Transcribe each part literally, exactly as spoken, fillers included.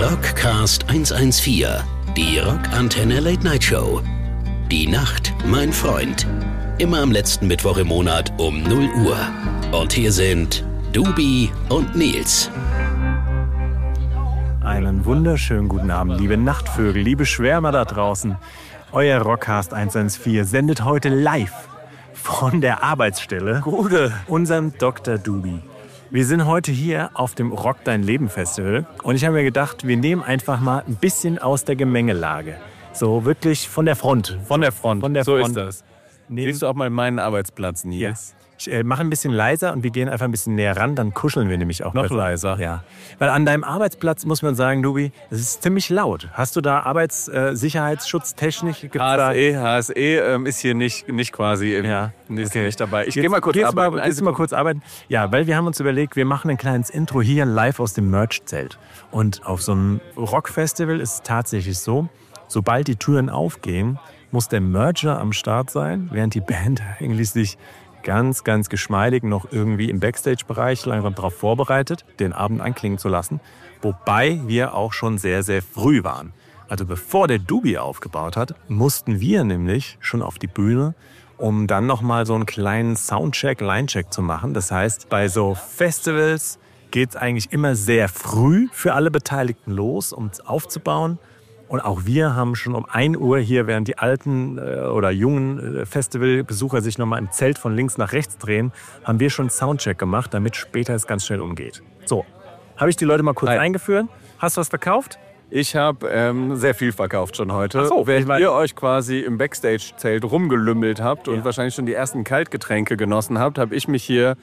Rockcast hundertvierzehn, die Rockantenne Late Night Show. Die Nacht, mein Freund. Immer am letzten Mittwoch im Monat um null Uhr. Und hier sind Dubi und Nils. Einen wunderschönen guten Abend, liebe Nachtvögel, liebe Schwärmer da draußen. Euer Rockcast hundertvierzehn sendet heute live von der Arbeitsstelle Gute. unserem Doktor Dubi. Wir sind heute hier auf dem Rock Dein Leben Festival und ich habe mir gedacht, wir nehmen einfach mal ein bisschen aus der Gemengelage. So wirklich von der Front. Von der Front, von der so Front. ist das. Nehmen. Siehst du auch mal meinen Arbeitsplatz, Nils? Ja. Ich äh, mache ein bisschen leiser und wir gehen einfach ein bisschen näher ran, dann kuscheln wir nämlich auch Noch besser. leiser? Ja. Weil an deinem Arbeitsplatz muss man sagen, Dubi, es ist ziemlich laut. Hast du da Arbeitssicherheitsschutztechnik? H S E, H S E ähm, ist hier nicht, nicht quasi im, Ja. nicht, Okay. nicht dabei. Ich Jetzt gehe mal kurz gehst arbeiten. Mal, gehst du mal kurz arbeiten? Ja, weil wir haben uns überlegt, wir machen ein kleines Intro hier live aus dem Merch-Zelt. Und auf so einem Rockfestival ist es tatsächlich so, sobald die Türen aufgehen, muss der Mercher am Start sein, während die Band eigentlich sich ganz, ganz geschmeidig noch irgendwie im Backstage-Bereich langsam darauf vorbereitet, den Abend anklingen zu lassen. Wobei wir auch schon sehr, sehr früh waren. Also bevor der Dubi aufgebaut hat, mussten wir nämlich schon auf die Bühne, um dann nochmal so einen kleinen Soundcheck, Linecheck zu machen. Das heißt, bei so Festivals geht es eigentlich immer sehr früh für alle Beteiligten los, um es aufzubauen. Und auch wir haben schon um ein Uhr hier, während die alten äh, oder jungen äh, Festivalbesucher sich nochmal im Zelt von links nach rechts drehen, haben wir schon einen Soundcheck gemacht, damit später es ganz schnell umgeht. So, habe ich die Leute mal kurz Nein. eingeführt? Hast du was verkauft? Ich habe ähm, sehr viel verkauft schon heute. Ach so, Während ich mein- ihr euch quasi im Backstage-Zelt rumgelümmelt habt und Ja. wahrscheinlich schon die ersten Kaltgetränke genossen habt, habe ich mich hier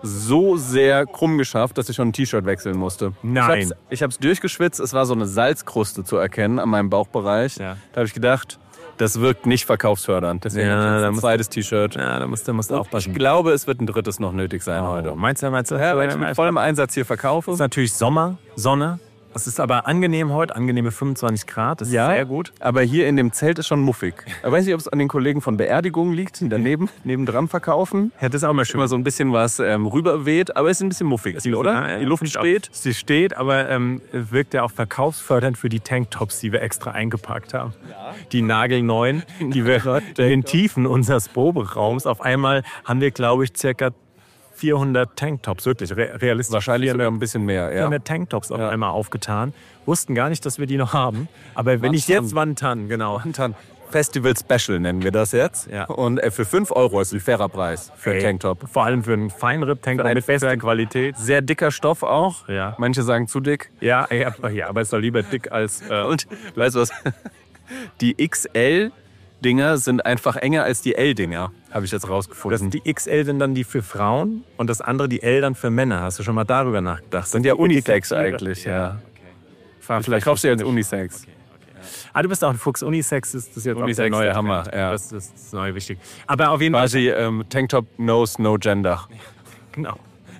so sehr krumm geschafft, dass ich schon ein T-Shirt wechseln musste. Nein. Ich habe es durchgeschwitzt. Es war so eine Salzkruste zu erkennen an meinem Bauchbereich. Ja. Da habe ich gedacht, das wirkt nicht verkaufsfördernd. Deswegen Ja, habe ich jetzt da ein musst- zweites T-Shirt. Ja, da musst, da musst du Ich aufpassen. glaube, es wird ein drittes noch nötig sein Oh, heute. meinst du, meinst du? Ja, weil ich mit vollem Einsatz hier verkaufe. Es ist natürlich Sommer, Sonne. Es ist aber angenehm heute, angenehme fünfundzwanzig Grad. Das ist sehr gut. Aber hier in dem Zelt ist schon muffig. Ich weiß nicht, ob es an den Kollegen von Beerdigungen liegt, die daneben nebendran verkaufen. Ja, das ist auch mal schön. Immer so ein bisschen was ähm, rüberweht, aber es ist ein bisschen muffig, oder? Ja, ja, Die Luft finde ich auch. steht. Sie steht, aber ähm, wirkt ja auch verkaufsfördernd für die Tanktops, die wir extra eingepackt haben. Die nagelneuen, die wir in den Tiefen unseres Proberaums. Auf einmal haben wir, glaube ich, circa vierhundert Tanktops, wirklich re realistisch. Wahrscheinlich sogar ein bisschen mehr, ja. vierhundert Tanktops auf Ja. einmal aufgetan. Wussten gar nicht, dass wir die noch haben. Aber wenn ich Wantan. jetzt Wantan, genau. Dann Festival Special nennen wir das jetzt. Ja. Und äh, für fünf Euro ist ein fairer Preis für einen Ey, Tanktop. Vor allem für einen Feinripp-Tanktop Für mit bester ein- Qualität. Sehr dicker Stoff auch. Ja. Manche sagen zu dick. Ja, ja, ja, aber es soll lieber dick als... Äh, Und weißt du was? Die X L-Dinger sind einfach enger als die L-Dinger, habe ich jetzt das rausgefunden. sind die X L sind dann die für Frauen und das andere die L dann für Männer. Hast du schon mal darüber nachgedacht? sind ja Die Unisex Etiketten- eigentlich, ja. Fahr Vielleicht kaufst du ja als Unisex. Ah, du bist auch ein Fuchs. Unisex ist das jetzt auch Unisex, der neue der Hammer. Trend, ja. Das, das ist das neue wichtig. Aber auf jeden Fall... Quasi ähm, Tanktop knows no gender. Genau.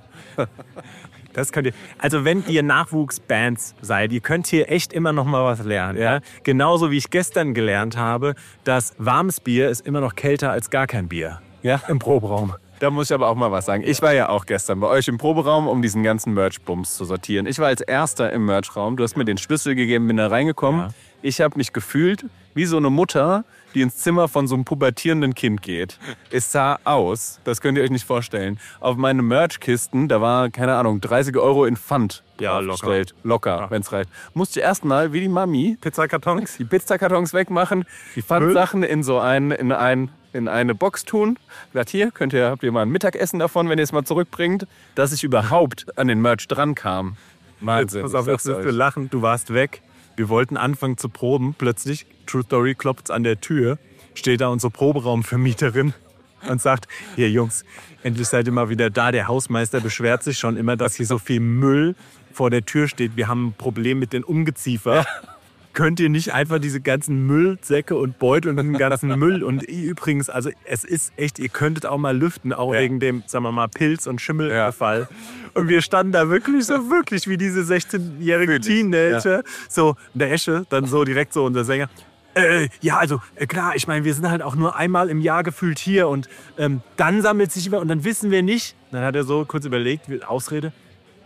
Das könnt ihr. Also wenn ihr Nachwuchsbands seid, ihr könnt hier echt immer noch mal was lernen. Ja? Genauso wie ich gestern gelernt habe, dass warmes Bier ist immer noch kälter als gar kein Bier. Ja. Im Proberaum. Da muss ich aber auch mal was sagen. Ich war ja auch gestern bei euch im Proberaum, um diesen ganzen Merch-Bums zu sortieren. Ich war als Erster im Merch-Raum. Du hast mir den Schlüssel gegeben, bin da reingekommen. Ja. Ich habe mich gefühlt wie so eine Mutter, die ins Zimmer von so einem pubertierenden Kind geht. Es sah aus, das könnt ihr euch nicht vorstellen. Auf meine Merch-Kisten, da war, keine Ahnung, dreißig Euro in Pfand Ja, locker. draufgestellt. Locker, Ja. wenn es reicht. Musste erstmal, wie die Mami, Pizzakartons. die Pizzakartons wegmachen, die Pfandsachen in so ein, in ein, in eine Box tun. Gesagt, hier könnt ihr, habt ihr mal ein Mittagessen davon, wenn ihr es mal zurückbringt, dass ich überhaupt an den Merch dran kam. Wahnsinn. Pass auf, ich jetzt sag's wirst du euch. lachen. Du warst weg. Wir wollten anfangen zu proben. Plötzlich, True Story, klopft's an der Tür. Steht da unsere Proberaumvermieterin und sagt, hier Jungs, endlich seid ihr mal wieder da. Der Hausmeister beschwert sich schon immer, dass hier so viel Müll vor der Tür steht. Wir haben ein Problem mit den Ungeziefer. Könnt ihr nicht einfach diese ganzen Müllsäcke und Beutel und den ganzen Müll und übrigens, also es ist echt, ihr könntet auch mal lüften, auch Ja. wegen dem, sagen wir mal, Pilz- und Schimmelbefall. Und wir standen da wirklich so, wirklich wie diese sechzehnjährigen Teenager. So, in der Esche, dann so direkt so unser Sänger. Äh, ja, also äh, klar, ich meine, wir sind halt auch nur einmal im Jahr gefühlt hier und ähm, dann sammelt sich immer und dann wissen wir nicht. Dann hat er so kurz überlegt, Ausrede,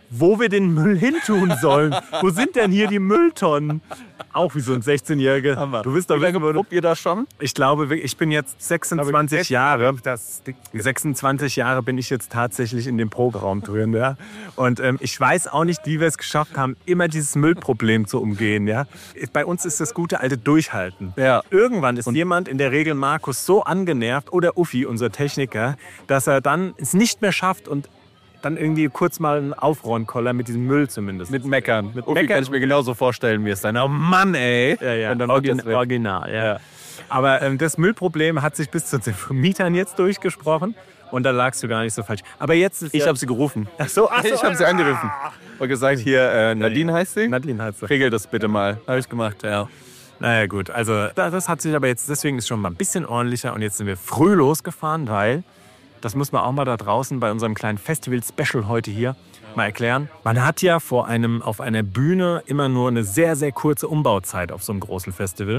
wo wir den Müll hintun sollen. Wo sind denn hier die Mülltonnen? Auch wie so ein sechzehnjähriger. Du bist doch, wie lange probt ihr das schon? Ich glaube, ich bin jetzt sechsundzwanzig Jahre. Das, sechsundzwanzig Jahre bin ich jetzt tatsächlich in dem Proberaum drin. Ja? Und ähm, ich weiß auch nicht, wie wir es geschafft haben, immer dieses Müllproblem zu umgehen. Ja? Bei uns ist das gute alte Durchhalten. Ja. Irgendwann ist und jemand, in der Regel Markus, so angenervt, oder Uffi, unser Techniker, dass er dann es nicht mehr schafft und dann irgendwie kurz mal einen Aufräumkoller mit diesem Müll zumindest. Mit Meckern. Mit Uffi Meckern kann ich mir genauso vorstellen, wie es dann. Oh Mann, ey. Ja, ja. Und dann Origin, original, ja. ja. Aber ähm, das Müllproblem hat sich bis zu den Mietern jetzt durchgesprochen. Und da lagst du gar nicht so falsch. Aber jetzt ist Ich ja habe sie gerufen. Ach so, ach so. Ich habe sie angerufen. Und gesagt, hier, äh, Nadine heißt sie. Nadine heißt sie. Regel das bitte mal. Habe ich gemacht, ja. Naja gut, also das hat sich aber jetzt, deswegen ist schon mal ein bisschen ordentlicher. Und jetzt sind wir früh losgefahren, weil... Das muss man auch mal da draußen bei unserem kleinen Festival-Special heute hier mal erklären. Man hat ja vor einem, auf einer Bühne immer nur eine sehr, sehr kurze Umbauzeit auf so einem großen Festival.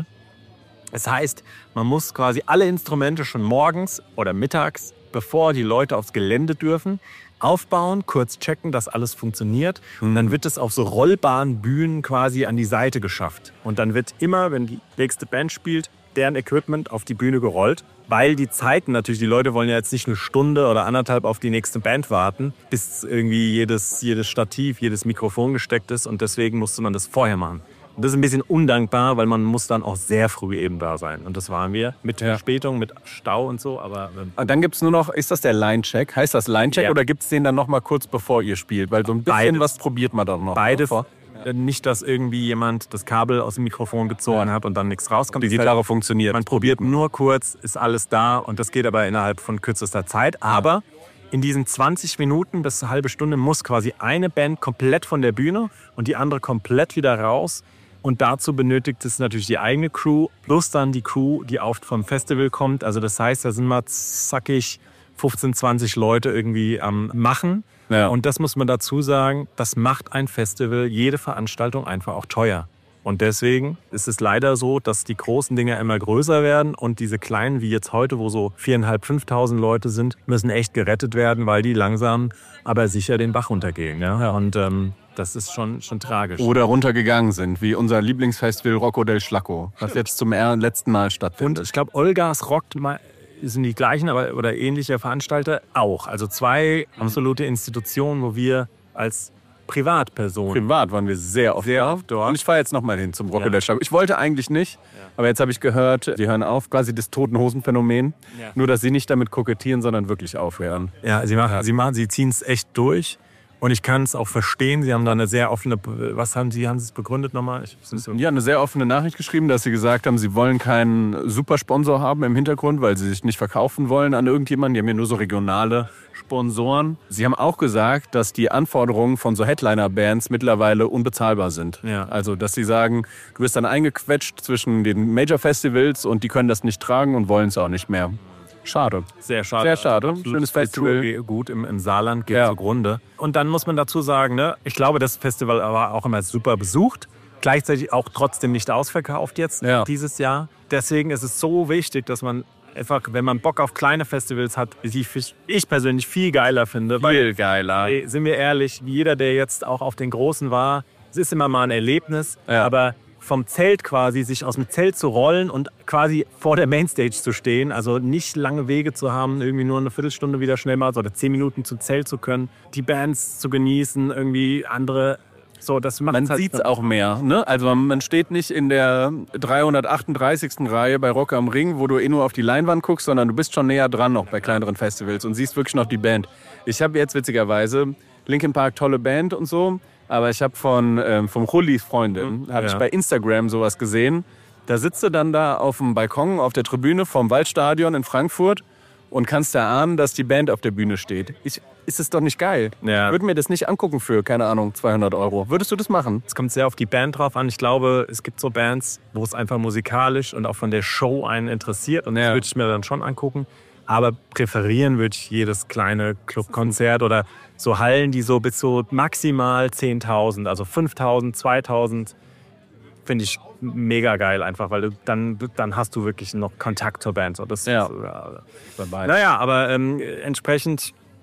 Das heißt, man muss quasi alle Instrumente schon morgens oder mittags, bevor die Leute aufs Gelände dürfen, aufbauen, kurz checken, dass alles funktioniert. Und dann wird es auf so rollbaren Bühnen quasi an die Seite geschafft. Und dann wird immer, wenn die nächste Band spielt, deren Equipment auf die Bühne gerollt. Weil die Zeiten natürlich, die Leute wollen ja jetzt nicht eine Stunde oder anderthalb auf die nächste Band warten, bis irgendwie jedes, jedes Stativ, jedes Mikrofon gesteckt ist. Und deswegen musste man das vorher machen. Und das ist ein bisschen undankbar, weil man muss dann auch sehr früh eben da sein. Und das waren wir mit ja. Verspätung, mit Stau und so. Aber und dann gibt es nur noch, ist das der Line-Check? Heißt das Line-Check ja. oder gibt es den dann noch mal kurz bevor ihr spielt? Weil so ein bisschen Beides. Was probiert man dann noch. Beides. Vor. Nicht, dass irgendwie jemand das Kabel aus dem Mikrofon gezogen hat und dann nichts rauskommt. Die Gitarre funktioniert. Man probiert nur kurz, ist alles da und das geht aber innerhalb von kürzester Zeit. Aber in diesen zwanzig Minuten bis eine halbe Stunde muss quasi eine Band komplett von der Bühne und die andere komplett wieder raus. Und dazu benötigt es natürlich die eigene Crew plus dann die Crew, die oft vom Festival kommt. Also das heißt, da sind mal zackig fünfzehn, zwanzig Leute irgendwie am Machen. Ja. Und das muss man dazu sagen, das macht ein Festival, jede Veranstaltung einfach auch teuer. Und deswegen ist es leider so, dass die großen Dinger immer größer werden und diese kleinen, wie jetzt heute, wo so viertausendfünfhundert, fünftausend Leute sind, müssen echt gerettet werden, weil die langsam, aber sicher den Bach runtergehen. Ja? Ja. Und ähm, das ist schon, schon tragisch. Oder runtergegangen sind, wie unser Lieblingsfestival Rocco del Schlacco, was jetzt zum letzten Mal stattfindet. Und ich glaube, Olgas rockt mal... sind die gleichen aber, oder ähnliche Veranstalter auch. Also zwei absolute Institutionen, wo wir als Privatpersonen... Privat waren wir sehr oft, sehr oft dort. Und ich fahre jetzt nochmal hin zum Rocco Ja. del Schlacco. Ich wollte eigentlich nicht, Ja. aber jetzt habe ich gehört, sie hören auf, quasi das Toten-Hosen-Phänomen. Ja. Nur, dass sie nicht damit kokettieren, sondern wirklich aufhören. Ja, sie machen, sie machen, sie ziehen es echt durch. Und ich kann es auch verstehen. Sie haben da eine sehr offene... Was haben Sie, haben Sie es begründet nochmal? Ich, so Ja, eine sehr offene Nachricht geschrieben, dass sie gesagt haben, sie wollen keinen Supersponsor haben im Hintergrund, weil sie sich nicht verkaufen wollen an irgendjemanden. Die haben ja nur so regionale Sponsoren. Sie haben auch gesagt, dass die Anforderungen von so Headliner-Bands mittlerweile unbezahlbar sind. Ja. Also, dass sie sagen, du bist dann eingequetscht zwischen den Major-Festivals und die können das nicht tragen und wollen es auch nicht mehr. Schade. Sehr schade. Sehr schade. Schönes Festival. Gut, im, im Saarland geht Ja. zugrunde. Und dann muss man dazu sagen, ne, ich glaube, das Festival war auch immer super besucht. Gleichzeitig auch trotzdem nicht ausverkauft jetzt Ja. dieses Jahr. Deswegen ist es so wichtig, dass man einfach, wenn man Bock auf kleine Festivals hat, die ich persönlich viel geiler finde. Viel geiler. Ey, sind wir ehrlich, jeder, der jetzt auch auf den Großen war, es ist immer mal ein Erlebnis, Ja. aber vom Zelt quasi, sich aus dem Zelt zu rollen und quasi vor der Mainstage zu stehen, also nicht lange Wege zu haben, irgendwie nur eine Viertelstunde wieder schnell mal oder zehn Minuten zum Zelt zu können, die Bands zu genießen, irgendwie andere, so, das macht Man halt sieht es auch mehr. Ne? Also man steht nicht in der dreihundertachtunddreißigsten Reihe bei Rock am Ring, wo du eh nur auf die Leinwand guckst, sondern du bist schon näher dran noch bei kleineren Festivals und siehst wirklich noch die Band. Ich habe jetzt witzigerweise Linkin Park, tolle Band und so, aber ich habe von ähm, vom Rullis Freundin, Mhm. habe Ja. ich bei Instagram sowas gesehen. Da sitzt du dann da auf dem Balkon, auf der Tribüne vom Waldstadion in Frankfurt und kannst erahnen, dass die Band auf der Bühne steht. Ich, ist es doch nicht geil? Ja. Ich würde mir das nicht angucken für, keine Ahnung, zweihundert Euro. Würdest du das machen? Es kommt sehr auf die Band drauf an. Ich glaube, es gibt so Bands, wo es einfach musikalisch und auch von der Show einen interessiert. Und das Ja. würde ich mir dann schon angucken. Aber präferieren würde ich jedes kleine Clubkonzert oder so Hallen, die so bis so maximal zehntausend, also fünftausend, zweitausend, finde ich mega geil einfach, weil du dann, dann hast du wirklich noch Kontakt zur Band. So, das, Ja. ja. Dabei. Naja, aber ähm, entsprechend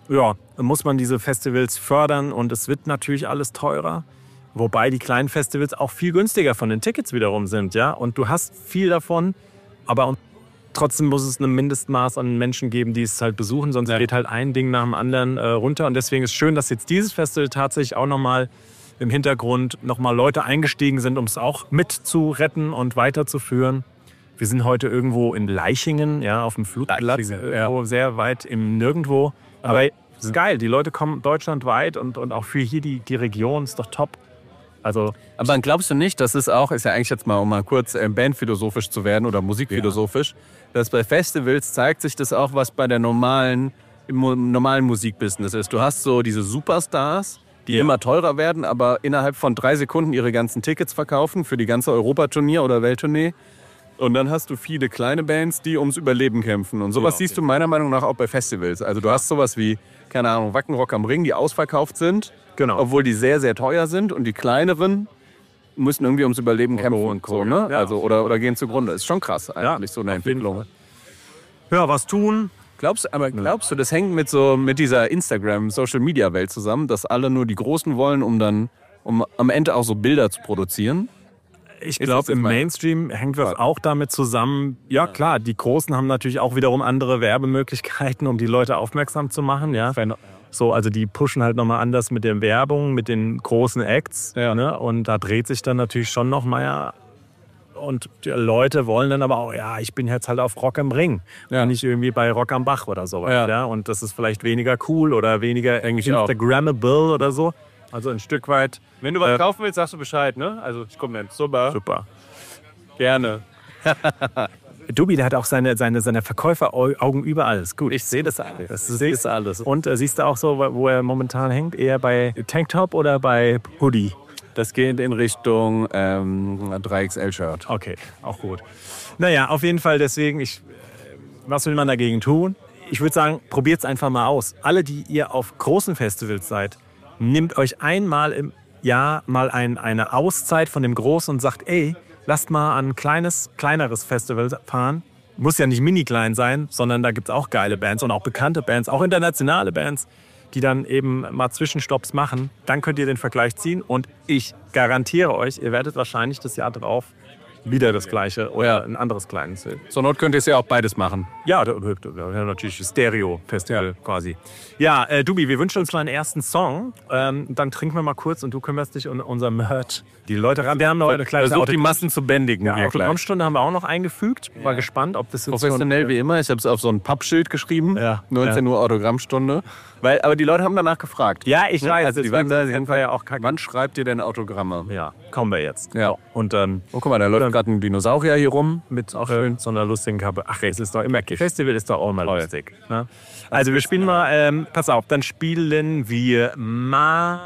ja, muss man diese Festivals fördern und es wird natürlich alles teurer. Wobei die kleinen Festivals auch viel günstiger von den Tickets wiederum sind, ja. Und du hast viel davon, aber trotzdem muss es ein Mindestmaß an Menschen geben, die es halt besuchen, sonst ja. geht halt ein Ding nach dem anderen äh, runter. Und deswegen ist es schön, dass jetzt dieses Festival tatsächlich auch nochmal im Hintergrund nochmal Leute eingestiegen sind, um es auch mitzuretten und weiterzuführen. Wir sind heute irgendwo in Leichingen, ja, auf dem Flugplatz, ja. sehr weit im Nirgendwo. Aber es ist geil, die Leute kommen deutschlandweit und, und auch für hier die, die Region ist doch top. Also, aber glaubst du nicht, das ist auch, ist ja eigentlich jetzt mal, um mal kurz äh, bandphilosophisch zu werden oder musikphilosophisch, ja. dass bei Festivals zeigt sich das auch, was bei der normalen, im normalen Musikbusiness ist. Du hast so diese Superstars, die ja. immer teurer werden, aber innerhalb von drei Sekunden ihre ganzen Tickets verkaufen für die ganze Europaturnier oder Welttournee. Und dann hast du viele kleine Bands, die ums Überleben kämpfen. Und sowas ja, okay. siehst du meiner Meinung nach auch bei Festivals. Also du hast sowas wie, keine Ahnung, Wacken Rock am Ring, die ausverkauft sind, genau. obwohl die sehr, sehr teuer sind. Und die kleineren müssen irgendwie ums Überleben kämpfen und so, ne? Ja. Also, oder, oder gehen zugrunde. Ist schon krass eigentlich, ja, so eine Entwicklung. Ja, was tun? Glaubst, aber glaubst du, das hängt mit, so, mit dieser Instagram-Social-Media-Welt zusammen, dass alle nur die Großen wollen, um dann um am Ende auch so Bilder zu produzieren? Ich glaube, im Mainstream hängt das auch damit zusammen. Ja, klar, die Großen haben natürlich auch wiederum andere Werbemöglichkeiten, um die Leute aufmerksam zu machen. Ja. So, also die pushen halt nochmal anders mit der Werbung, mit den großen Acts. Ja. Ne? Und da dreht sich dann natürlich schon noch mal. Ja. Und die Leute wollen dann aber auch, ja, ich bin jetzt halt auf Rock am Ring. Ja. Und nicht irgendwie bei Rock am Bach oder sowas. Ja. Ja. Und das ist vielleicht weniger cool oder weniger Instagrammable oder so. Also ein Stück weit. Wenn du was äh, kaufen willst, sagst du Bescheid, ne? Also ich komme dann. Super. Super. Gerne. Dubi, der hat auch seine, seine, seine Verkäuferaugen überall. Ist gut. Ich sehe das alles. Das ist alles. Und äh, siehst du auch so, wo er momentan hängt? Eher bei Tanktop oder bei Hoodie? Das geht in Richtung ähm, drei X L-Shirt. Okay, auch gut. Naja, auf jeden Fall deswegen, ich, was will man dagegen tun? Ich würde sagen, probiert es einfach mal aus. Alle, die ihr auf großen Festivals seid, nehmt euch einmal im Jahr mal ein, eine Auszeit von dem Großen und sagt, ey, lasst mal an ein kleines, kleineres Festival fahren. Muss ja nicht mini klein sein, sondern da gibt es auch geile Bands und auch bekannte Bands, auch internationale Bands, die dann eben mal Zwischenstopps machen. Dann könnt ihr den Vergleich ziehen und ich garantiere euch, ihr werdet wahrscheinlich das Jahr drauf wieder das Gleiche oder ein anderes kleines Film. Zur Not könnt ihr es ja auch beides machen. Ja, da, da, da, natürlich Stereo-Festival ja. quasi. Ja, äh, Dubi, wir wünschen uns mal einen ersten Song. Ähm, dann trinken wir mal kurz und du kümmerst dich um unser Merch. Die Leute, wir haben noch eine kleine Versucht, die Massen zu bändigen. Ja, Autogrammstunde haben wir auch noch eingefügt. War ja. gespannt, ob das jetzt professionell schon, wie immer. Ich habe es auf so ein Pappschild geschrieben. Ja. neunzehn Uhr Autogrammstunde. Weil, aber die Leute haben danach gefragt. Ja, ich weiß. Also die waren da, sie haben ja auch kacke. Wann schreibt ihr denn Autogramme? Ja, kommen wir jetzt. Ja. Und dann. Oh, guck mal, da läuft gerade ein Dinosaurier hier rum. Mit auch äh, so einer lustigen Kappe. Ach, es ist doch immer. Festival ist doch auch mal lustig. Ne? Also, wir spielen mal. Ähm, pass auf, dann spielen wir mal.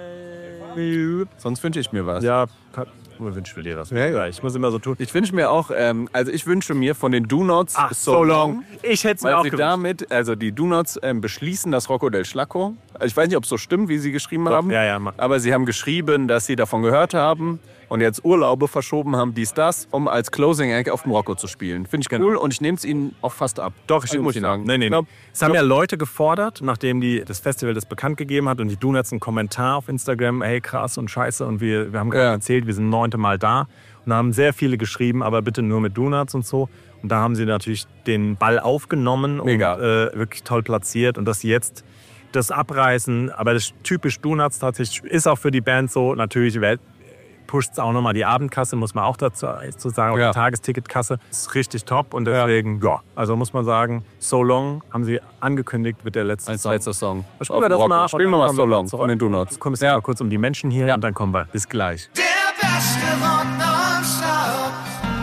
Sonst wünsche ich mir was. Ja, wo wünschst du dir das? Ja, ja. Ich muss immer so tun. Ich wünsche mir auch, ähm, also ich wünsche mir von den Do-Nots Ach, So Long. Ich hätte es mir auch gewünscht. Damit, also die Do-Nots ähm, beschließen das Rocco del Schlacco. Also ich weiß nicht, ob es so stimmt, wie sie geschrieben haben. Ja, ja, aber sie haben geschrieben, dass sie davon gehört haben und jetzt Urlaube verschoben haben, dies, das, um als Closing Act auf dem Rocco zu spielen. Finde ich ganz cool und ich nehme es ihnen auch fast ab. Doch, ich also, muss ich sagen. Nee, nee, nee. Es haben ja Leute gefordert, nachdem die, das Festival das bekannt gegeben hat und die Do-Nots einen Kommentar auf Instagram, hey krass und scheiße und wir, wir haben gerade ja. erzählt, wir sind neunte Mal da. Und da haben sehr viele geschrieben, aber bitte nur mit Do-Nots und so. Und da haben sie natürlich den Ball aufgenommen Mega. und äh, wirklich toll platziert. Und dass sie jetzt das abreißen, aber das typisch Do-Nots tatsächlich ist auch für die Band so. Natürlich pusht es auch nochmal die Abendkasse, muss man auch dazu zu sagen. Ja. Die Tagestickerkasse ist richtig top. Und deswegen, ja. ja, also muss man sagen, So Long haben sie angekündigt, wird der letzte Als Song. letzter Song. Spielen wir das mal. Spielen wir mal So Long von den Do-Nots. Du kommst ja. mal kurz um die Menschen hier ja. und dann kommen wir. Bis gleich. Der beste Rock nonstop.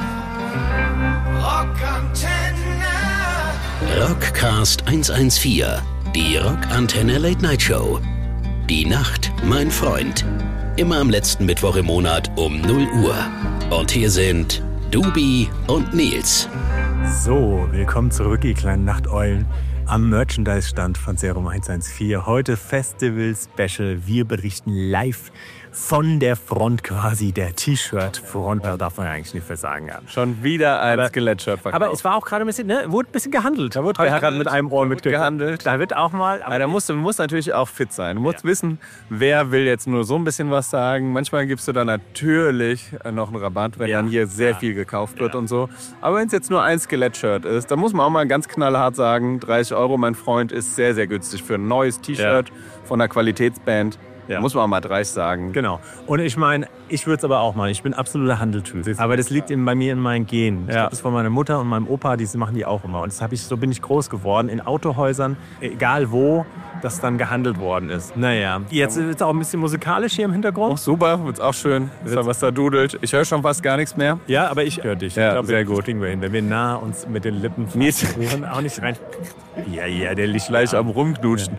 Rockantenne. Rockcast hundertvierzehn. Die Rockantenne Late Night Show. Die Nacht, mein Freund. Immer am letzten Mittwoch im Monat um null Uhr. Und hier sind Dubi und Nils. So, willkommen zurück, ihr kleinen Nachteulen. Am Merchandise-Stand von Serum hundertvierzehn. Heute Festival-Special. Wir berichten live von der Front quasi, der T-Shirt-Front, da darf man ja eigentlich nicht mehr sagen. Ja. Schon wieder ein Aber- Skelett-Shirt verkauft. Aber es war auch gerade ein bisschen, ne, wurde ein bisschen gehandelt. Da wurde Hab ich gehandelt, gerade mit einem Ohr wurde mitgekriegt. gehandelt. Da wird auch mal... Aber da musst du musst natürlich auch fit sein. Du musst wissen, wer will jetzt nur so ein bisschen was sagen. Manchmal gibst du da natürlich noch einen Rabatt, wenn Ja. dann hier sehr Ja. viel gekauft wird und so. Aber wenn es jetzt nur ein Skelett-Shirt ist, dann muss man auch mal ganz knallhart sagen, dreißig Euro, mein Freund, ist sehr, sehr günstig für ein neues T-Shirt von einer Qualitätsband. Ja. Muss man auch mal dreißig sagen. Genau. Und ich meine, ich würde es aber auch machen. Ich bin absoluter Handeltyp. Aber das liegt eben bei mir in meinen Genen. Ich Ja. glaube, das ist von meiner Mutter und meinem Opa, die machen die auch immer. Und das hab ich, so bin ich groß geworden. In Autohäusern, egal wo, das dann gehandelt worden ist. Naja, jetzt ist es auch ein bisschen musikalisch hier im Oh, Hintergrund. super, wird's auch schön, was da dudelt. Ich höre schon fast gar nichts mehr. Ja, aber ich höre dich. Ja, ich glaub, sehr das gut. kriegen wir hin. Wenn wir nah uns mit den Lippen Nils. fassen, auch nicht rein. Ja, ja, der liegt Gleich am Rumknutschen.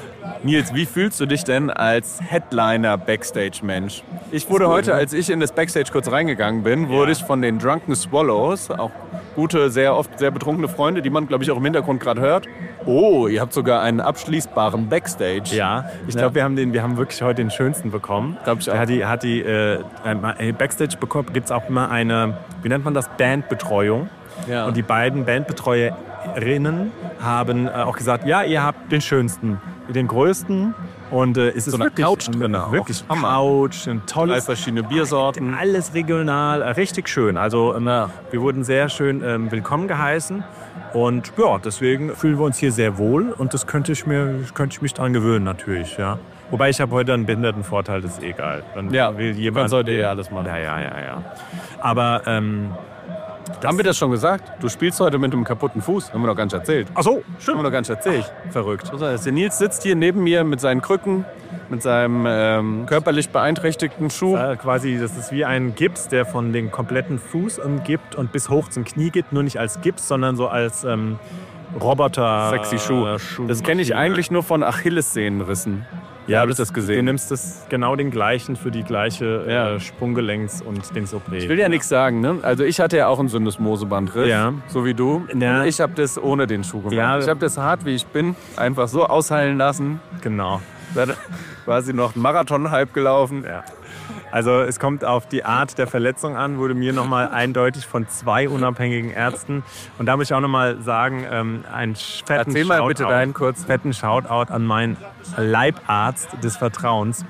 Nils, wie fühlst du dich denn als Headliner-Backstage-Mensch? Ich wurde heute, als ich in das Backstage kurz reingegangen bin, wurde ich von den Drunken Swallows, auch gute, sehr oft sehr betrunkene Freunde, die man, glaube ich, auch im Hintergrund gerade hört. Oh, ihr habt sogar einen abschließbaren Backstage. Ja, ich glaube, wir haben den, wir haben wirklich heute den schönsten bekommen. Glaub ich auch. Da hat die, hat die äh, äh, Backstage bekommen, gibt es auch immer eine, wie nennt man das, Bandbetreuung. Ja. Und die beiden Bandbetreuerinnen haben äh, auch gesagt, ja, ihr habt den schönsten, den größten. Und äh, es ist So eine wirklich, Couch drin auch. wirklich Hammer. Couch, ein Drei tolles, verschiedene Biersorten. alles regional, äh, richtig schön. Also ähm, wir wurden sehr schön ähm, willkommen geheißen. Und ja, deswegen fühlen wir uns hier sehr wohl. Und das könnte ich, mir, könnte ich mich dran gewöhnen natürlich, ja. Wobei ich habe heute einen Behindertenvorteil, das ist egal. Dann Ja, will jemand man sollte eh alles machen. Ja, ja, ja, ja. Aber, ähm, Haben wir das schon gesagt? Du spielst heute mit einem kaputten Fuß. Haben wir noch gar nicht erzählt. ach so, Haben stimmt. wir noch gar nicht erzählt. Verrückt. So ist es. Der Nils sitzt hier neben mir mit seinen Krücken, mit seinem ähm, körperlich beeinträchtigten Schuh. Äh, quasi, das ist wie ein Gips, der von den kompletten Fuß umgibt und bis hoch zum Knie geht. Nur nicht als Gips, sondern so als ähm, Roboter. Sexy Schuh. äh, Schuh. Das kenne ich eigentlich nur von Achillessehnenrissen. Ja, habe ich das Du gesehen. nimmst das genau den gleichen für die gleiche Ja. äh, Sprunggelenks- und Dings-O P. Ich will ja nichts sagen, ne? Also ich hatte ja auch einen Syndesmosebandriss, Ja. so wie du. Ja. Und ich habe das ohne den Schuh gemacht. Ja. Ich habe das hart, wie ich bin, einfach so ausheilen lassen. Genau. Dann quasi noch einen Marathon-Hype gelaufen. Ja. Also es kommt auf die Art der Verletzung an, wurde mir nochmal eindeutig von zwei unabhängigen Ärzten. Und da muss ich auch nochmal sagen, ähm, einen fetten Erzähl mal Shoutout, bitte deinen kurz. fetten Shoutout an meinen Leibarzt des Vertrauens.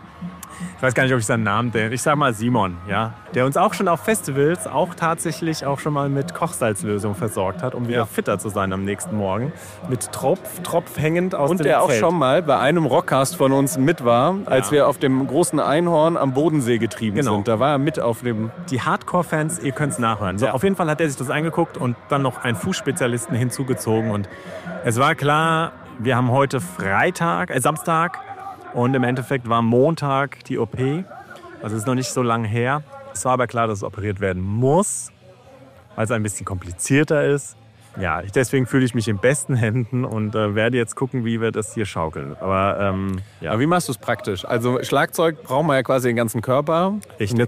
Ich weiß gar nicht, ob ich seinen Namen nenne. Ich sage mal Simon, ja, der uns auch schon auf Festivals auch tatsächlich auch schon mal mit Kochsalzlösung versorgt hat, um wieder Ja. fitter zu sein am nächsten Morgen. Mit Tropf, Tropf hängend aus Und dem der auch Zelt. schon mal bei einem Rockcast von uns mit war, als Ja. wir auf dem großen Einhorn am Bodensee getrieben Genau. sind. Da war er mit auf dem... Die Hardcore-Fans, ihr könnt es nachhören. So, Ja. auf jeden Fall hat er sich das angeguckt und dann noch einen Fußspezialisten hinzugezogen. Und es war klar, wir haben heute Freitag, äh, Samstag und im Endeffekt war Montag die O P. Also es ist noch nicht so lange her. Es war aber klar, dass es operiert werden muss, weil es ein bisschen komplizierter ist. Ja, ich, deswegen fühle ich mich in besten Händen und äh, werde jetzt gucken, wie wir das hier schaukeln. Aber ähm, ja, Aber wie machst du es praktisch? Also Schlagzeug braucht man ja quasi den ganzen Körper. richtig.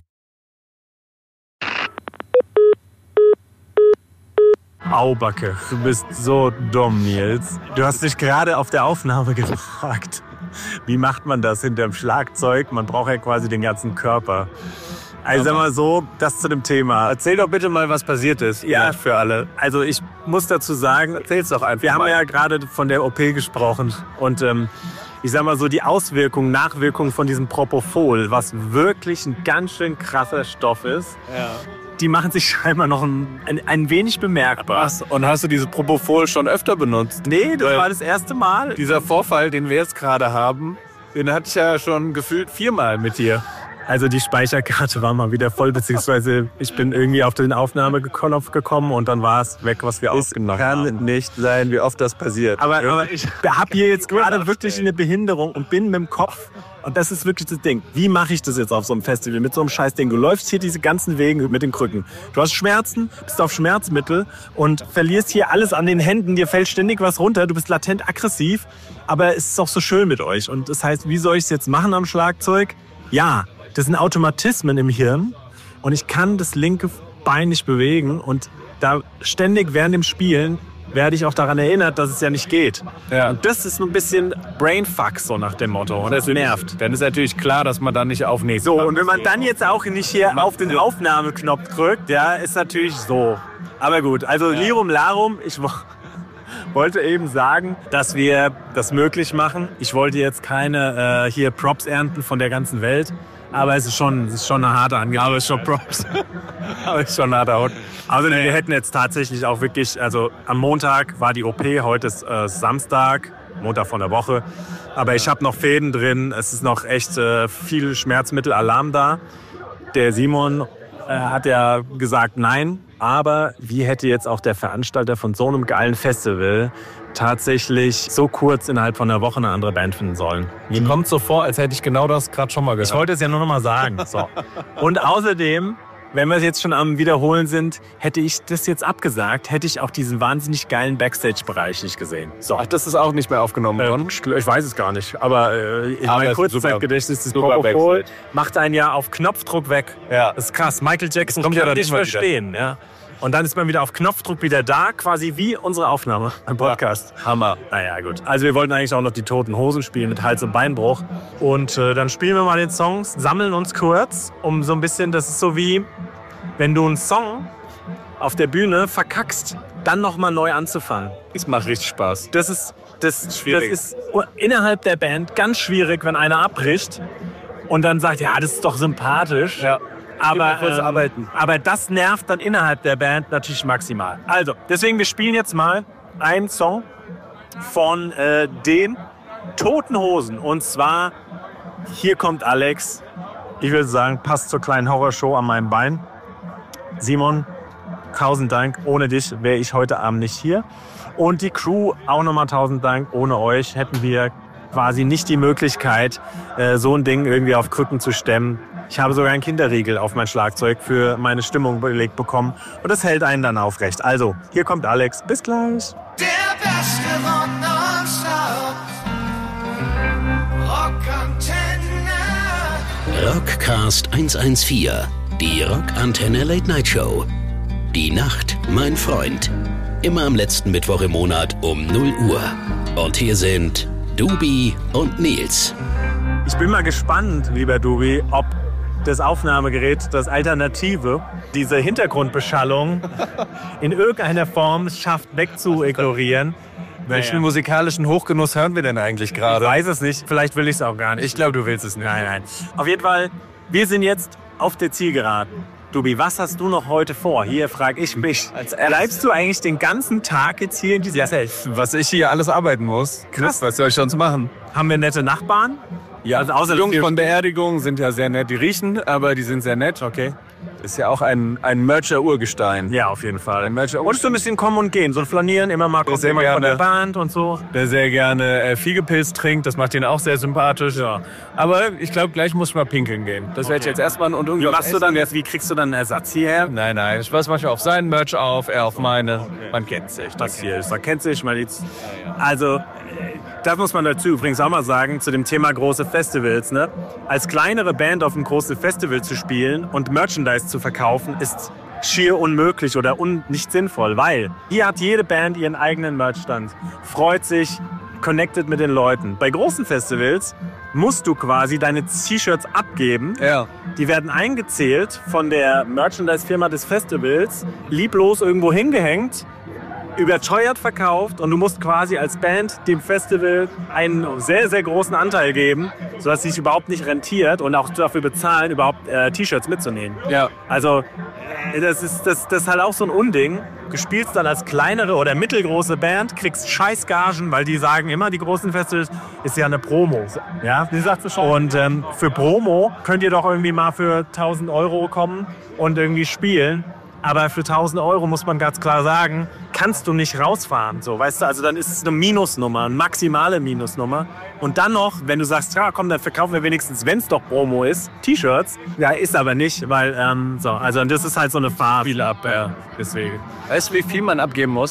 Aubacke, du bist so dumm, Nils. Du hast dich gerade auf der Aufnahme gefragt, wie macht man das hinterm Schlagzeug? Man braucht ja quasi den ganzen Körper. Also sag mal so, das zu dem Thema. Erzähl doch bitte mal, was passiert ist. Ja, für alle. Also ich muss dazu sagen, Erzähl's doch einfach wir haben mal. ja gerade von der O P gesprochen und ähm, ich sag mal so, die Auswirkungen, Nachwirkungen von diesem Propofol, was wirklich ein ganz schön krasser Stoff ist, Ja. die machen sich scheinbar noch ein, ein, ein wenig bemerkbar. Was? Und hast du diese Propofol schon öfter benutzt? Nee, das Weil war das erste Mal. Dieser Vorfall, den wir jetzt gerade haben, den hatte ich ja schon gefühlt viermal mit dir. Also die Speicherkarte war mal wieder voll, beziehungsweise ich bin irgendwie auf den Aufnahmeknopf gekommen und dann war es weg, was wir aufgenommen haben. nicht sein, wie oft das passiert. Aber, aber ich habe hier jetzt gerade wirklich eine Behinderung und bin mit dem Kopf. Und das ist wirklich das Ding. Wie mache ich das jetzt auf so einem Festival mit so einem Scheißding? Du läufst hier diese ganzen Wege mit den Krücken. Du hast Schmerzen, bist auf Schmerzmittel und verlierst hier alles an den Händen. Dir fällt ständig was runter. Du bist latent aggressiv. Aber es ist auch so schön mit euch. Und das heißt, wie soll ich es jetzt machen am Schlagzeug? Ja, das sind Automatismen im Hirn. Und ich kann das linke Bein nicht bewegen. Und da ständig während dem Spielen werde ich auch daran erinnert, dass es ja nicht geht. Ja. Und das ist ein bisschen Brainfuck, so nach dem Motto. Und das nervt. Dann ist natürlich klar, dass man dann nicht aufnehmen So, und wenn man dann jetzt auch nicht hier auf den Aufnahmeknopf drückt, ja, ist natürlich so. Aber gut, also Lirum Larum, ich wo- wollte eben sagen, dass wir das möglich machen. Ich wollte jetzt keine äh, hier Props ernten von der ganzen Welt, aber es ist schon, es ist schon eine harte Angabe, es ist schon Props. aber es ist schon ein harter Hund. Also wir hätten jetzt tatsächlich auch wirklich, also am Montag war die O P, heute ist äh, Samstag, Montag von der Woche. Aber ich habe noch Fäden drin, es ist noch echt äh, viel Schmerzmittelalarm da. Der Simon äh, hat ja gesagt nein, aber wie hätte jetzt auch der Veranstalter von so einem geilen Festival tatsächlich so kurz innerhalb von einer Woche eine andere Band finden sollen? Mir kommt so vor, als hätte ich genau das gerade schon mal gehört. Ich wollte es ja nur noch mal sagen. So. Und außerdem, wenn wir jetzt schon am Wiederholen sind, hätte ich das jetzt abgesagt, hätte ich auch diesen wahnsinnig geilen Backstage-Bereich nicht gesehen. So. Ach, das ist auch nicht mehr aufgenommen worden? Äh, ich weiß es gar nicht, aber äh, in Aber meinem das ist Kurzzeitgedächtnis ist das super Propofol Backstage. macht einen ja auf Knopfdruck weg. Ja. Das ist krass. Michael Jackson kommt kann ja dann dich immer wieder. verstehen. Ja. Und dann ist man wieder auf Knopfdruck wieder da, quasi wie unsere Aufnahme im Podcast. Hammer. Naja, gut. Also wir wollten eigentlich auch noch die Toten Hosen spielen mit Hals- und Beinbruch. Und äh, dann spielen wir mal den Song, sammeln uns kurz, um so ein bisschen, das ist so wie, wenn du einen Song auf der Bühne verkackst, dann nochmal neu anzufangen. Das macht richtig Spaß. Das ist, das, das Schwierig. ist innerhalb der Band ganz schwierig, wenn einer abbricht und dann sagt, ja, das ist doch sympathisch. Ja. Aber, kurz ähm, arbeiten. aber das nervt dann innerhalb der Band natürlich maximal. Also, deswegen, wir spielen jetzt mal einen Song von äh, den Toten Hosen. Und zwar, hier kommt Alex. Ich würde sagen, passt zur kleinen Horrorshow an meinem Bein. Simon, tausend Dank. Ohne dich wäre ich heute Abend nicht hier. Und die Crew, auch nochmal tausend Dank. Ohne euch hätten wir quasi nicht die Möglichkeit, äh, so ein Ding irgendwie auf Krücken zu stemmen. Ich habe sogar einen Kinderriegel auf mein Schlagzeug für meine Stimmung belegt bekommen. Und das hält einen dann aufrecht. Also, hier kommt Alex. Bis gleich. Der beste Rock nonstop. Rockantenne. Rockcast hundertvierzehn, die Rockantenne Late Night Show. Die Nacht, mein Freund. Immer am letzten Mittwoch im Monat um null Uhr. Und hier sind Dubi und Nils. Ich bin mal gespannt, lieber Dubi, ob das Aufnahmegerät, das Alternative, diese Hintergrundbeschallung in irgendeiner Form es schafft wegzuignorieren. Welchen musikalischen Hochgenuss hören wir denn eigentlich Ich gerade? weiß es nicht, vielleicht will ich es auch gar nicht. Ich glaube, du willst es nicht. Nein, nein. Auf jeden Fall, wir sind jetzt auf der Zielgeraden. Dubi, was hast du noch heute vor? Hier frage ich mich. Als erstes- Bleibst du eigentlich den ganzen Tag jetzt hier in diesem Zelt? Was ich hier alles arbeiten muss. Krass. Was soll ich sonst machen? Haben wir nette Nachbarn? Ja, Also außer die Jungs dass wir- von Beerdigung sind ja sehr nett. Die riechen, aber die sind sehr nett. Okay. Ist ja auch ein, ein Mercher-Urgestein. Ja, auf jeden Fall. Ein Mercher Und so ein bisschen kommen und gehen, so ein Flanieren, immer mal kommt sehr jemand von der gerne. Band und so. Der sehr gerne äh, Viehgepilz trinkt. Das macht ihn auch sehr sympathisch. Ja. Aber ich glaube, gleich muss ich mal pinkeln gehen. Das werde ich jetzt erstmal und irgendwie Wie was machst du essen. dann jetzt, wie kriegst du dann einen Ersatz hierher? Nein, nein. Ich weiß manchmal auf seinen Merch auf, er auf meine. Man kennt sich. Das hier ist, man kennt sich mal jetzt. Also, äh, das muss man dazu übrigens auch mal sagen, zu dem Thema große Festivals. Ne? Als kleinere Band auf einem großen Festival zu spielen und Merchandise zu verkaufen, ist schier unmöglich oder un nicht sinnvoll, weil hier hat jede Band ihren eigenen Merchstand, freut sich, connected mit den Leuten. Bei großen Festivals musst du quasi deine T-Shirts abgeben. Ja. Die werden eingezählt von der Merchandise-Firma des Festivals, lieblos irgendwo hingehängt, überteuert verkauft und du musst quasi als Band dem Festival einen sehr, sehr großen Anteil geben, sodass es sich überhaupt nicht rentiert und auch dafür bezahlen, überhaupt äh, T-Shirts mitzunehmen. Ja. Also äh, das ist, das, das ist halt auch so ein Unding. Du spielst dann als kleinere oder mittelgroße Band, kriegst Scheißgagen, weil die sagen immer, die großen Festivals ist ja eine Promo. Ja, wie sagst du schon? Und ähm, für Promo könnt ihr doch irgendwie mal für tausend Euro kommen und irgendwie spielen. Aber für tausend Euro muss man ganz klar sagen, kannst du nicht rausfahren. So, weißt du, also dann ist es eine Minusnummer, eine maximale Minusnummer. Und dann noch, wenn du sagst, ja komm, dann verkaufen wir wenigstens, wenn es doch Promo ist, T-Shirts. Ja, ist aber nicht, weil, ähm, so, also das ist halt so eine Farbe. Viel ab, ja. Deswegen. Weißt du, wie viel man abgeben muss dann?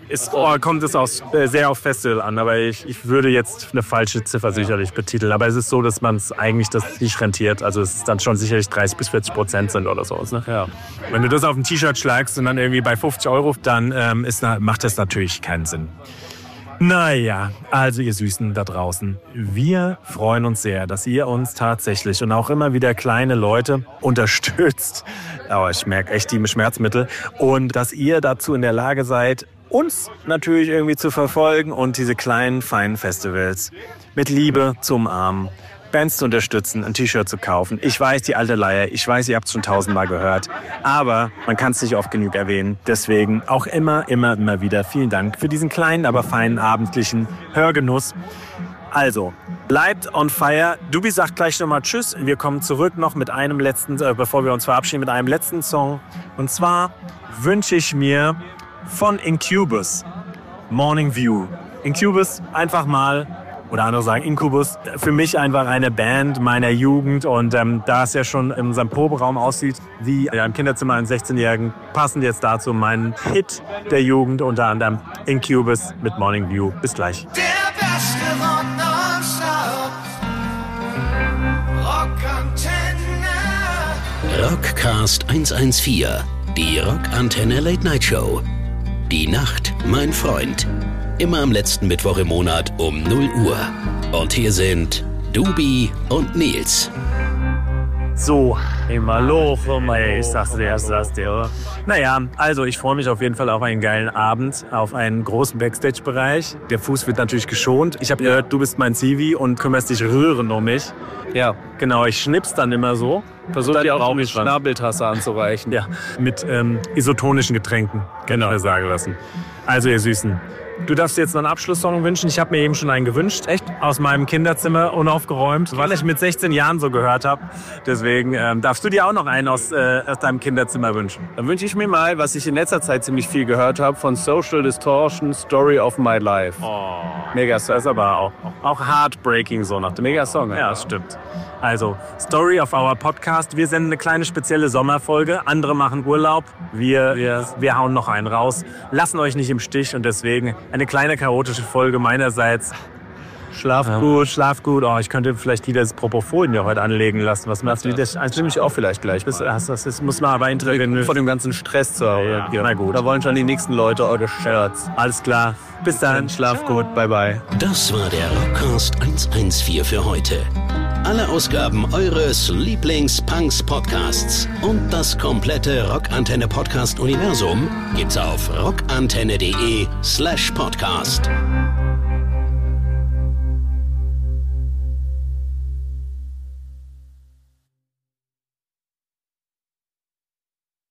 Ist, oh, kommt es auch äh, sehr auf Festival an, aber ich, ich würde jetzt eine falsche Ziffer sicherlich betiteln. Aber es ist so, dass man es eigentlich das nicht rentiert. Also es ist dann schon sicherlich dreißig bis vierzig Prozent sind oder so. Ne? Ja. Wenn du das auf ein T-Shirt schlagst und dann irgendwie bei fünfzig Euro, dann ähm, ist, macht das natürlich keinen Sinn. Naja, also ihr Süßen da draußen, wir freuen uns sehr, dass ihr uns tatsächlich und auch immer wieder kleine Leute unterstützt. Aber ich merke echt die Schmerzmittel. Und dass ihr dazu in der Lage seid, uns natürlich irgendwie zu verfolgen und diese kleinen, feinen Festivals mit Liebe zu umarmen, Bands zu unterstützen, ein T-Shirt zu kaufen. Ich weiß, die alte Leier, ich weiß, ihr habt es schon tausendmal gehört, aber man kann es nicht oft genug erwähnen. Deswegen auch immer, immer, immer wieder vielen Dank für diesen kleinen, aber feinen abendlichen Hörgenuss. Also, bleibt on fire. Dubi sagt gleich nochmal Tschüss. Wir kommen zurück noch mit einem letzten, äh, bevor wir uns verabschieden, mit einem letzten Song. Und zwar wünsche ich mir von Incubus Morning View. Incubus einfach mal, oder andere sagen Incubus, für mich einfach eine Band meiner Jugend. Und ähm, da es ja schon in unserem Proberaum aussieht, wie ja, im Kinderzimmer eines sechzehnjährigen, passend jetzt dazu meinen Hit der Jugend, unter anderem Incubus mit Morning View. Bis gleich. Der beste Rock nonstop. Rockantenne. Rockcast hundertvierzehn, die Rockantenne Late Night Show. Die Nacht, mein Freund. Immer am letzten Mittwoch im Monat um null Uhr. Und hier sind Dubi und Nils. So, immer Loch, ey, ich sag's dir, ich sag's dir. Naja, also ich freue mich auf jeden Fall auf einen geilen Abend, auf einen großen Backstage-Bereich. Der Fuß wird natürlich geschont. Ich habe gehört, du bist mein Zivi und kümmerst dich rührend um mich. Ja. Genau, ich schnipp's dann immer so. Versuch dir auch eine Schnabeltasse anzureichen. Ja, mit ähm, isotonischen Getränken, genau, sagen lassen. Also ihr Süßen, du darfst dir jetzt noch einen Abschlusssong wünschen. Ich habe mir eben schon einen gewünscht. Echt? Aus meinem Kinderzimmer, unaufgeräumt, weil ich mit sechzehn Jahren so gehört habe. Deswegen ähm, darfst du dir auch noch einen aus, äh, aus deinem Kinderzimmer wünschen. Dann wünsche ich mir mal, was ich in letzter Zeit ziemlich viel gehört habe, von Social Distortion, Story of My Life. Oh, mega Song. Das ist aber auch, auch heartbreaking so nach dem Mega Song. Ja, das stimmt. Also, Story of Our Podcast. Wir senden eine kleine spezielle Sommerfolge. Andere machen Urlaub. Wir, wir, wir hauen noch einen raus. Lassen euch nicht im Stich und deswegen eine kleine chaotische Folge meinerseits. Schlaf ja. gut, schlaf gut. Oh, ich könnte vielleicht wieder das Propofol hier heute anlegen lassen. Was machst du? Das nehme ich auch vielleicht gleich das, das, das muss man aber intervenieren. Von dem ganzen Stress zu Hause. Ja, ja. Na gut. Da wollen schon die nächsten Leute eure Shirts. Alles klar. Bis dann. Schlaf gut. Bye, bye. Das war der Rockcast hundertvierzehn für heute. Alle Ausgaben eures Lieblings-Punks-Podcasts und das komplette Rockantenne-Podcast-Universum gibt's auf rockantenne.de slash podcast.